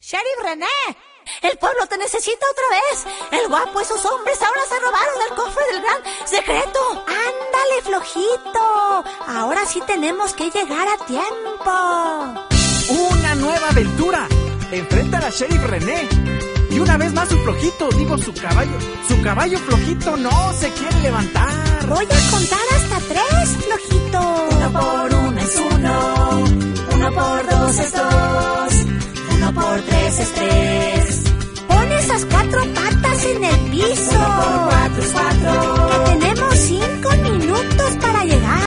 ¡Sheriff René! ¡El pueblo te necesita otra vez! ¡El guapo y sus hombres ahora se robaron el cofre del gran secreto! ¡Ándale, flojito! Ahora sí tenemos que llegar a tiempo. ¡Una nueva aventura! Enfrenta a la Sheriff René. Y una vez más su flojito, su caballo flojito no se quiere levantar. Voy a contar hasta 3, flojito. 1 por 1 es 1, 1 por 2 es 2.